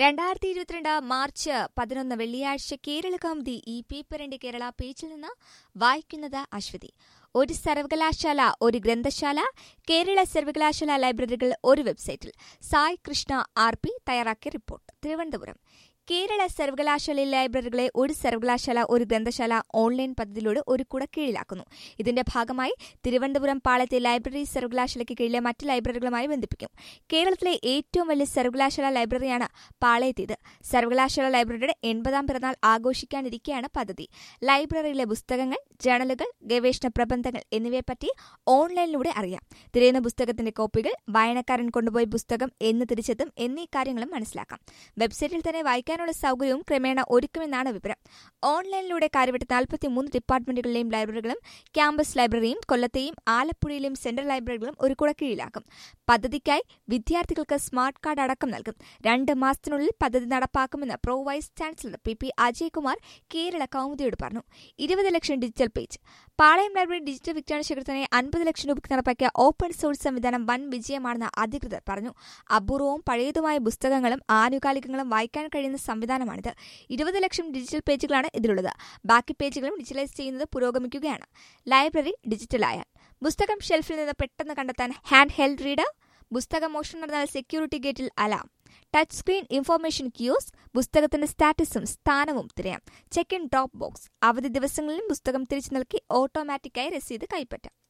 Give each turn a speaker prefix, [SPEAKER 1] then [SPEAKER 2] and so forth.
[SPEAKER 1] 2022 March 11 വെള്ളിയാഴ്ച കേരളകൗമുദി ഈ പേപ്പറിന്റെ കേരള പേജിൽ നിന്ന് വായിക്കുന്നത് അശ്വതി. ഒരു സർവകലാശാല ഒരു ഗ്രന്ഥശാല, കേരള സർവകലാശാല ലൈബ്രറികൾ ഒരു വെബ്സൈറ്റിൽ. സായ് കൃഷ്ണ RP തയ്യാറാക്കിയ റിപ്പോർട്ട്. തിരുവനന്തപുരം. കേരള സർവകലാശാല ലൈബ്രറികളെ ഒരു സർവകലാശാല ഒരു ഗ്രന്ഥശാല ഓൺലൈൻ പദ്ധതിയിലൂടെ ഒരു കുടക്കീഴിലാക്കുന്നു. ഇതിന്റെ ഭാഗമായി തിരുവനന്തപുരം പാളയത്തെ ലൈബ്രറി സർവകലാശാലയ്ക്ക് കീഴിലെ മറ്റ് ലൈബ്രറികളുമായി ബന്ധിപ്പിക്കും. കേരളത്തിലെ ഏറ്റവും വലിയ സർവകലാശാല ലൈബ്രറിയാണ് പാളയത്തേത്. സർവകലാശാല ലൈബ്രറിയുടെ 80ാം പിറന്നാൾ ആഘോഷിക്കാനിരിക്കെയാണ് പദ്ധതി. ലൈബ്രറിയിലെ പുസ്തകങ്ങൾ, ജേണലുകൾ, ഗവേഷണ പ്രബന്ധങ്ങൾ എന്നിവയെപ്പറ്റി ഓൺലൈനിലൂടെ അറിയാം. തിരയുന്ന പുസ്തകത്തിന്റെ കോപ്പികൾ, വായനക്കാരൻ കൊണ്ടുപോയി പുസ്തകം എന്ന് തിരിച്ചെത്തും എന്നീ കാര്യങ്ങളും മനസ്സിലാക്കാം. വെബ്സൈറ്റിൽ തന്നെ വായിക്കാനുള്ള സൗകര്യവും ക്രമേണ ഒരുക്കുമെന്നാണ് വിവരം. ഓൺലൈനിലൂടെ കാര്യവട്ട 43 ഡിപ്പാർട്ട്മെന്റുകളിലെയും ലൈബ്രറികളും ക്യാമ്പസ് ലൈബ്രറിയും കൊല്ലത്തെയും ആലപ്പുഴയിലെയും സെൻട്രൽ ലൈബ്രറികളും ഒരു കുടക്കീഴിലാക്കും. പദ്ധതിക്കായി വിദ്യാർത്ഥികൾക്ക് സ്മാർട്ട് കാർഡ് അടക്കം നൽകും. 2 മാസത്തിനുള്ളിൽ പദ്ധതി നടപ്പാക്കുമെന്ന് pro vice chancellor PP Ajaykumar Kerala കൗമുദിയോട് പറഞ്ഞു. 20 ലക്ഷം digital page. Palayam library digital വിജ്ഞാന ശേഖരത്തിന് 50 ലക്ഷം രൂപയ്ക്ക് നടപ്പാക്കിയ ഓപ്പൺ സോഴ്സ് സംവിധാനം വൻ വിജയമാണെന്ന് അധികൃതർ പറഞ്ഞു. അപൂർവവും പഴയതുമായ പുസ്തകങ്ങളും ആനുകാലികങ്ങളും വായിക്കാൻ കഴിയുന്ന സംവിധാനമാണിത്. 20 ലക്ഷം ഡിജിറ്റൽ പേജുകളാണ് ഇതിലുള്ളത്. ബാക്കി പേജുകളും ഡിജിറ്റലൈസ് ചെയ്യുന്നത് പുരോഗമിക്കുകയാണ്. ലൈബ്രറി ഡിജിറ്റലായാൽ പുസ്തകം ഷെൽഫിൽ നിന്ന് പെട്ടെന്ന് കണ്ടെത്താൻ ഹാൻഡ് ഹെൽഡ് റീഡർ, പുസ്തകം മോഷണം നടന്നാൽ സെക്യൂരിറ്റി ഗേറ്റിൽ alarm, touch screen information kiosk, പുസ്തകത്തിന്റെ സ്റ്റാറ്റസും സ്ഥാനവും തിരയാം, ചെക്ക് ഇൻ ഡ്രോപ്പ് ബോക്സ്, അവധി ദിവസങ്ങളിലും പുസ്തകം തിരിച്ചു നൽകി ഓട്ടോമാറ്റിക്കായി രസീത് കൈപ്പറ്റാം.